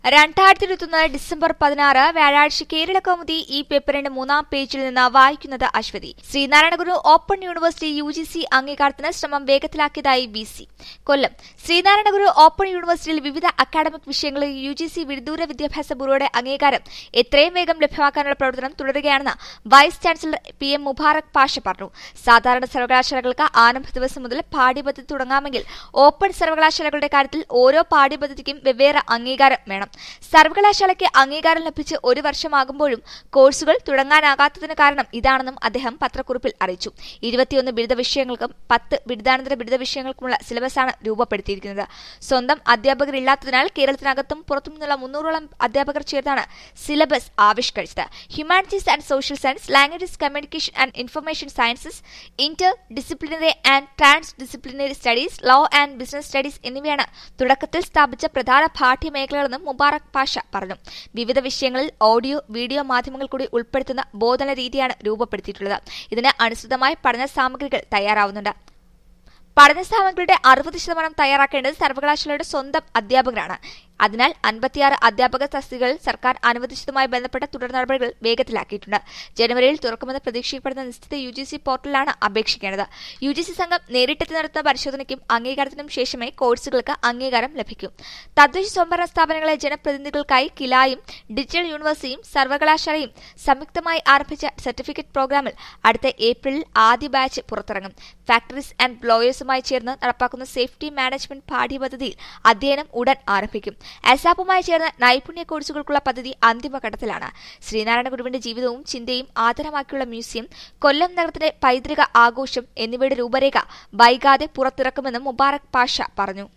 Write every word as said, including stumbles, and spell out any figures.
രണ്ടായിരത്തി ഇരുപത്തിയൊന്ന് ഡിസംബർ പതിനാറ് വ്യാഴാഴ്ച കേരള കൗമുദി ഈ പേപ്പറിന്റെ മൂന്നാം പേജിൽ നിന്ന് വായിക്കുന്നത് Aswathy. Sreenarayana Guru open university U G C അംഗീകാരത്തിന് ശ്രമം വേഗത്തിലാക്കിയതായി V C. Kollam. Sreenarayana Guru open യൂണിവേഴ്സിറ്റിയിൽ വിവിധ അക്കാഡമിക് വിഷയങ്ങളിൽ യു ജി സി വിദൂര വിദ്യാഭ്യാസ ബ്യൂറോയുടെ അംഗീകാരം എത്രയും വേഗം ലഭ്യമാക്കാനുള്ള പ്രവർത്തനം തുടരുകയാണെന്ന് vice chancellor P M Mubarak Pasha പറഞ്ഞു. സാധാരണ സർവകലാശാലകൾക്ക് ആരംഭ ദിവസം മുതൽ പാഠ്യപദ്ധതി തുടങ്ങാമെങ്കിൽ ഓപ്പൺ സർവകലാശാലകളുടെ കാര്യത്തിൽ ഓരോ പാഠ്യപദ്ധതിക്കും വെവ്വേറെ അംഗീകാരം വേണം. സർവകലാശാലയ്ക്ക് അംഗീകാരം ലഭിച്ച് ഒരു വർഷമാകുമ്പോഴും കോഴ്സുകൾ തുടങ്ങാനാകാത്തതിന് കാരണം ഇതാണെന്നും അദ്ദേഹം പത്രക്കുറിപ്പിൽ അറിയിച്ചു. ഇരുപത്തിയൊന്ന് ബിരുദ വിഷയങ്ങൾക്കും പത്ത് ബിരുദാനന്തര ബിരുദ വിഷയങ്ങൾക്കുമുള്ള സിലബസാണ് രൂപപ്പെടുത്തിയിരിക്കുന്നത്. സ്വന്തം അധ്യാപകരില്ലാത്തതിനാൽ കേരളത്തിനകത്തും പുറത്തുനിന്നുള്ള മുന്നൂറോളം അധ്യാപകർ ചേർന്നാണ് സിലബസ് ആവിഷ്കരിച്ചത്. Humanities and social science, languages, communication and information sciences, inter disciplinary and trans disciplinary studies, law and business studies എന്നിവയാണ് തുടക്കത്തിൽ സ്ഥാപിച്ച പ്രധാന പാഠ്യമേഖലകളെന്നും മുബാറക് പാഷ പറഞ്ഞു. വിവിധ വിഷയങ്ങളിൽ ഓഡിയോ വീഡിയോ മാധ്യമങ്ങൾ കൂടി ഉൾപ്പെടുത്തുന്ന ബോധന രീതിയാണ് രൂപപ്പെടുത്തിയിട്ടുള്ളത്. ഇതിന് അനുസൃതമായി പഠന സാമഗ്രികൾ തയ്യാറാവുന്നുണ്ട്. പഠന സാമഗ്രിയുടെ അറുപത് ശതമാനം തയ്യാറാക്കേണ്ടത് സർവകലാശാലയുടെ സ്വന്തം അധ്യാപകരാണ്. അതിനാൽ അൻപത്തിയാറ് അധ്യാപക തസ്തികകൾ സർക്കാർ അനുവദിച്ചതുമായി ബന്ധപ്പെട്ട തുടർ നടപടികൾ വേഗത്തിലാക്കിയിട്ടുണ്ട്. ജനുവരിയിൽ തുറക്കുമെന്ന് പ്രതീക്ഷിക്കപ്പെടുന്ന നിശ്ചിത യു ജി സി പോർട്ടലിലാണ് അപേക്ഷിക്കേണ്ടത്. യു ജി സി സംഘം നേരിട്ടെത്തി നടത്തുന്ന പരിശോധനയ്ക്കും അംഗീകാരത്തിനും ശേഷമേ കോഴ്സുകൾക്ക് അംഗീകാരം ലഭിക്കൂ. തദ്ദേശ സ്വയംഭരണ സ്ഥാപനങ്ങളെ ജനപ്രതിനിധികൾക്കായി കിലായും ഡിജിറ്റൽ യൂണിവേഴ്സിറ്റിയും സർവകലാശാലയും സംയുക്തമായി ആരംഭിച്ച സർട്ടിഫിക്കറ്റ് പ്രോഗ്രാമിൽ അടുത്ത ഏപ്രിലിൽ ആദ്യ ബാച്ച് പുറത്തിറങ്ങും. ഫാക്ടറീസ് ആൻഡ് ബ്ലോയേഴ്സുമായി ചേർന്ന് നടപ്പാക്കുന്ന സേഫ്റ്റി മാനേജ്മെന്റ് പാഠ്യപദ്ധതിയിൽ അധ്യയനം ഉടൻ ആരംഭിക്കും. അസാപ്പുമായി ചേർന്ന നൈപുണ്യ കോഴ്സുകൾക്കുള്ള പദ്ധതി അന്തിമഘട്ടത്തിലാണ്. ശ്രീനാരായണ ഗുരുവിന്റെ ജീവിതവും ചിന്തയും ആധാരമാക്കിയുള്ള മ്യൂസിയം, കൊല്ലം നഗരത്തിലെ പൈതൃക ആഘോഷം എന്നിവയുടെ രൂപരേഖ വൈകാതെ പുറത്തിറക്കുമെന്നും മുബാറക് പാഷ പറഞ്ഞു.